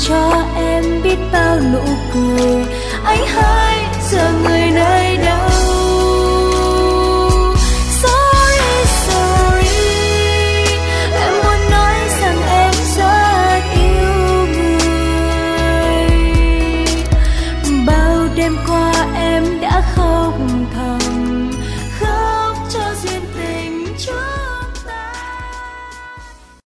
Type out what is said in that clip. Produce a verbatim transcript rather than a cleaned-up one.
cho em biết bao nụ cười. Anh hỡi giờ người nơi đâu? Sorry, sorry, em muốn nói rằng em rất yêu người. Bao đêm qua em đã khóc thầm,